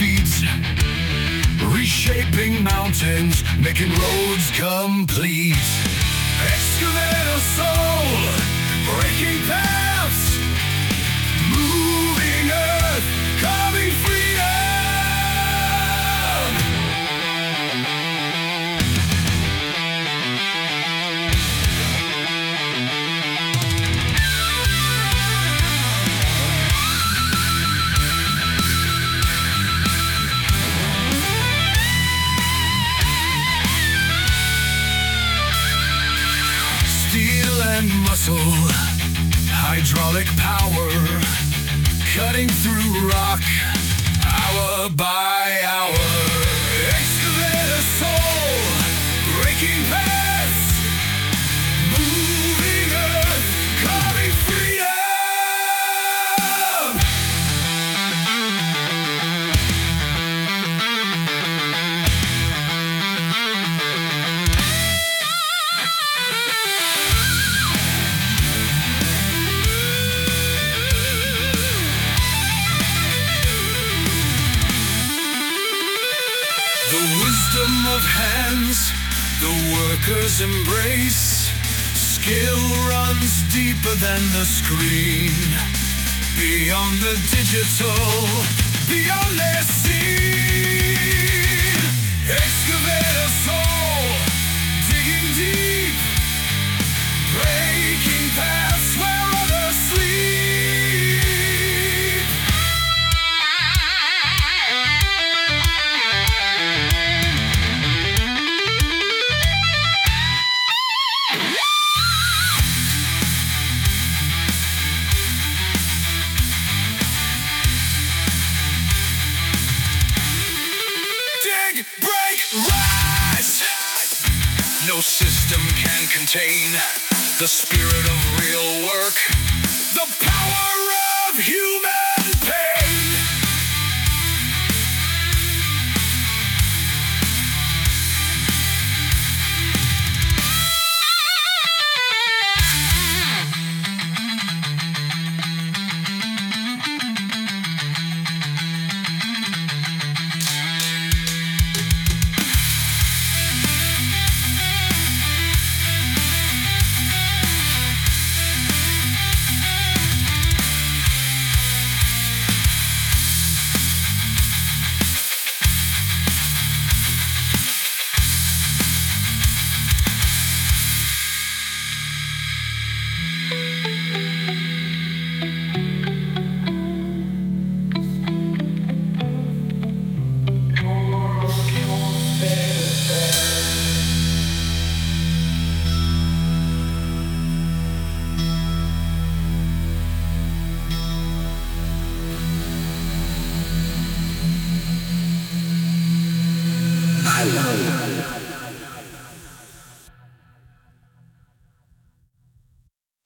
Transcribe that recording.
feet, reshaping mountains, making roads complete. Excavate a soul, breaking paths, moving earth, carving freedom. Muscle, hydraulic power, cutting through rock, hour by hour. Excavate a soul, breaking paths, moving earth, carving freedom. Of hands, the workers embrace. Skill runs deeper than the screen, beyond the digital, beyond their scene. Excavate a soul, digging deep, breaking paths where others sleep. No system can contain the spirit of real work, the power of human pain. I love